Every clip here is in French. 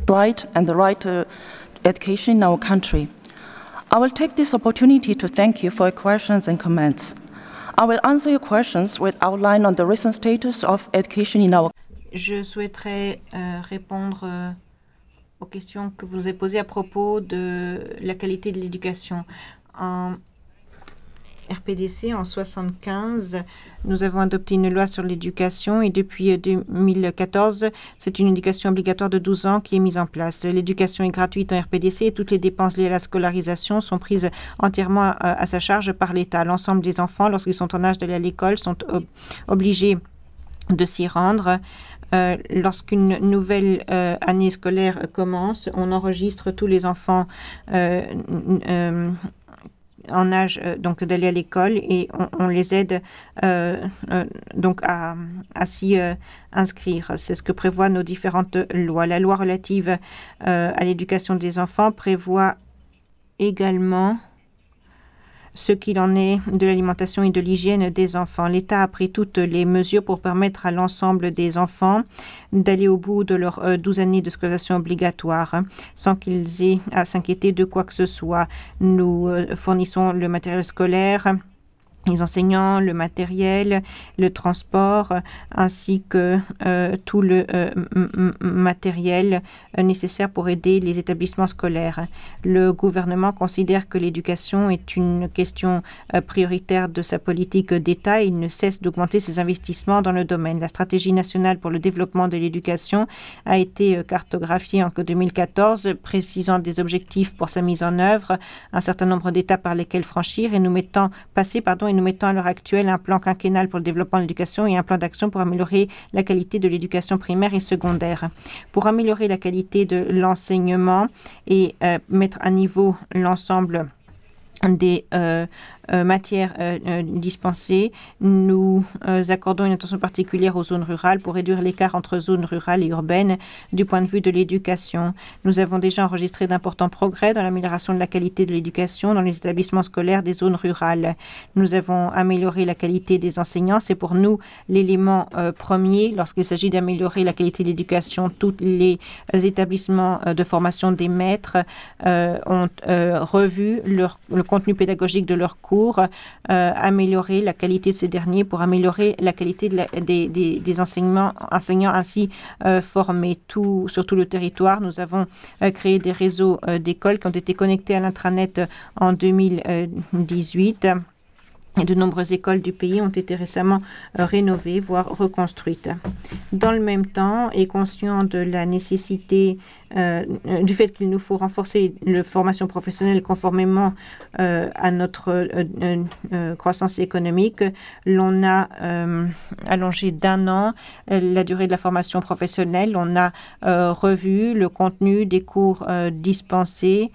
right and the right to education in our country. I will take this opportunity to thank you for your questions and comments. I will answer your questions with outline on the recent status of education in our. Je souhaiterais répondre aux questions que vous nous avez posées à propos de la qualité de l'éducation. En RPDC, en 1975, nous avons adopté une loi sur l'éducation et depuis 2014, c'est une éducation obligatoire de 12 ans qui est mise en place. L'éducation est gratuite en RPDC et toutes les dépenses liées à la scolarisation sont prises entièrement à sa charge par l'État. L'ensemble des enfants, lorsqu'ils sont en âge d'aller à l'école, sont obligés de s'y rendre. Lorsqu'une nouvelle année scolaire commence, on enregistre tous les enfants en âge donc d'aller à l'école et on les aide donc à s'y inscrire. C'est ce que prévoient nos différentes lois. La loi relative à l'éducation des enfants prévoit également ce qu'il en est de l'alimentation et de l'hygiène des enfants. L'État a pris toutes les mesures pour permettre à l'ensemble des enfants d'aller au bout de leurs 12 années de scolarisation obligatoire sans qu'ils aient à s'inquiéter de quoi que ce soit. Nous fournissons le matériel scolaire, les enseignants, le matériel, le transport, ainsi que tout le matériel nécessaire pour aider les établissements scolaires. Le gouvernement considère que l'éducation est une question prioritaire de sa politique d'État et il ne cesse d'augmenter ses investissements dans le domaine. La stratégie nationale pour le développement de l'éducation a été cartographiée en 2014, précisant des objectifs pour sa mise en œuvre, un certain nombre d'étapes par lesquelles franchir et nous mettons à l'heure actuelle un plan quinquennal pour le développement de l'éducation et un plan d'action pour améliorer la qualité de l'éducation primaire et secondaire. Pour améliorer la qualité de l'enseignement et mettre à niveau l'ensemble des matières dispensées, nous accordons une attention particulière aux zones rurales pour réduire l'écart entre zones rurales et urbaines du point de vue de l'éducation. Nous avons déjà enregistré d'importants progrès dans l'amélioration de la qualité de l'éducation dans les établissements scolaires des zones rurales. Nous avons amélioré la qualité des enseignants. C'est pour nous l'élément premier lorsqu'il s'agit d'améliorer la qualité de l'éducation. Tous les établissements de formation des maîtres ont revu le contenu pédagogique de leurs cours, améliorer la qualité de ces derniers pour améliorer la qualité des enseignants ainsi formés sur tout le territoire. Nous avons créé des réseaux d'écoles qui ont été connectés à l'intranet en 2018. Et de nombreuses écoles du pays ont été récemment rénovées, voire reconstruites. Dans le même temps, et conscient de la nécessité du fait qu'il nous faut renforcer la formation professionnelle conformément à notre croissance économique, l'on a allongé d'1 an la durée de la formation professionnelle. On a revu le contenu des cours dispensés.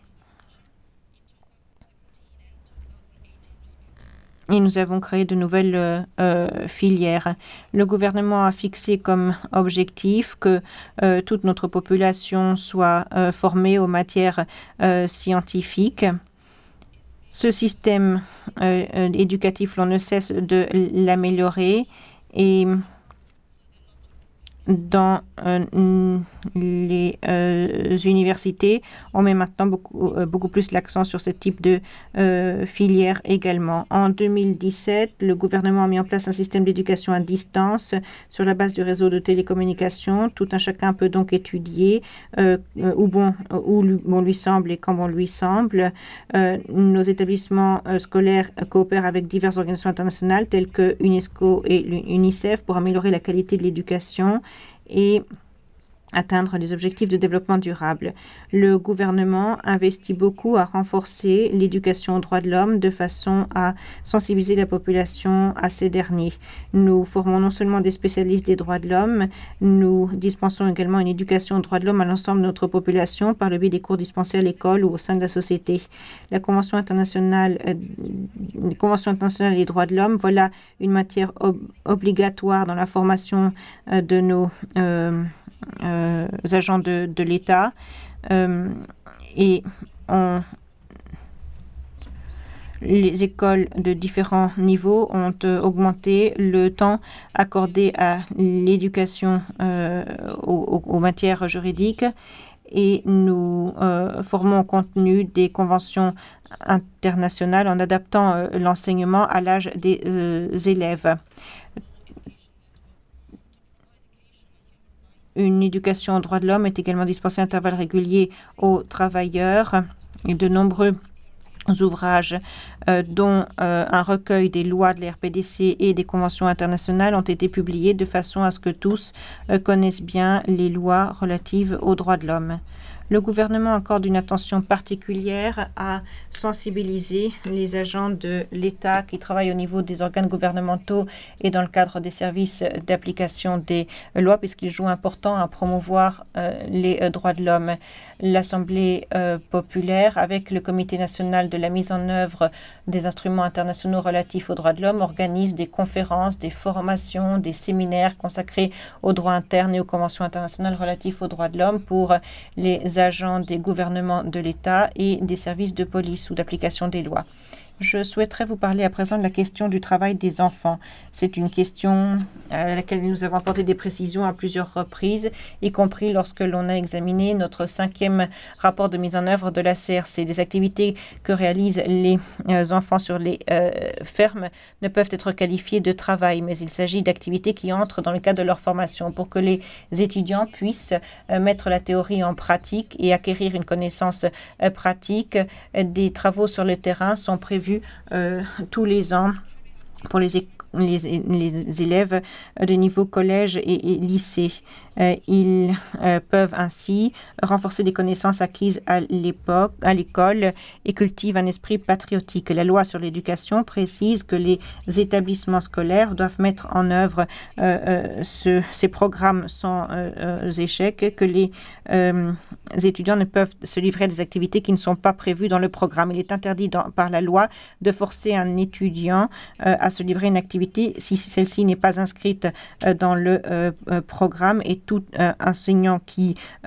Et nous avons créé de nouvelles filières. Le gouvernement a fixé comme objectif que toute notre population soit formée aux matières scientifiques. Ce système éducatif, l'on ne cesse de l'améliorer et dans les universités, on met maintenant beaucoup plus l'accent sur ce type de filière également. En 2017, le gouvernement a mis en place un système d'éducation à distance sur la base du réseau de télécommunications. Tout un chacun peut donc étudier où bon lui semble et quand bon lui semble. Nos établissements scolaires coopèrent avec diverses organisations internationales telles que UNESCO et l'UNICEF pour améliorer la qualité de l'éducation et atteindre les objectifs de développement durable. Le gouvernement investit beaucoup à renforcer l'éducation aux droits de l'homme de façon à sensibiliser la population à ces derniers. Nous formons non seulement des spécialistes des droits de l'homme, nous dispensons également une éducation aux droits de l'homme à l'ensemble de notre population par le biais des cours dispensés à l'école ou au sein de la société. La Convention internationale des droits de l'homme, voilà une matière obligatoire dans la formation de nos agents de l'État et Les écoles de différents niveaux ont augmenté le temps accordé à l'éducation aux matières juridiques et nous formons au contenu des conventions internationales en adaptant l'enseignement à l'âge des élèves. Une éducation aux droits de l'homme est également dispensée à intervalles réguliers aux travailleurs et de nombreux ouvrages dont un recueil des lois de l'RPDC et des conventions internationales ont été publiés de façon à ce que tous connaissent bien les lois relatives aux droits de l'homme. Le gouvernement accorde une attention particulière à sensibiliser les agents de l'État qui travaillent au niveau des organes gouvernementaux et dans le cadre des services d'application des lois, puisqu'ils jouent important à promouvoir les droits de l'homme. L'Assemblée populaire, avec le Comité national de la mise en œuvre des instruments internationaux relatifs aux droits de l'homme, organise des conférences, des formations, des séminaires consacrés aux droits internes et aux conventions internationales relatives aux droits de l'homme pour les agents des gouvernements de l'État et des services de police ou d'application des lois. Je souhaiterais vous parler à présent de la question du travail des enfants. C'est une question à laquelle nous avons apporté des précisions à plusieurs reprises, y compris lorsque l'on a examiné notre 5e rapport de mise en œuvre de la CRC. Les activités que réalisent les enfants sur les fermes ne peuvent être qualifiées de travail, mais il s'agit d'activités qui entrent dans le cadre de leur formation pour que les étudiants puissent mettre la théorie en pratique et acquérir une connaissance pratique. Des travaux sur le terrain sont prévus tous les ans pour les élèves de niveau collège et lycée. Ils peuvent ainsi renforcer les connaissances acquises à l'école et cultivent un esprit patriotique. La loi sur l'éducation précise que les établissements scolaires doivent mettre en œuvre ces programmes sans échec, que les étudiants ne peuvent se livrer à des activités qui ne sont pas prévues dans le programme. Il est interdit par la loi de forcer un étudiant à se livrer à une activité si celle-ci n'est pas inscrite dans le programme, et tout enseignant qui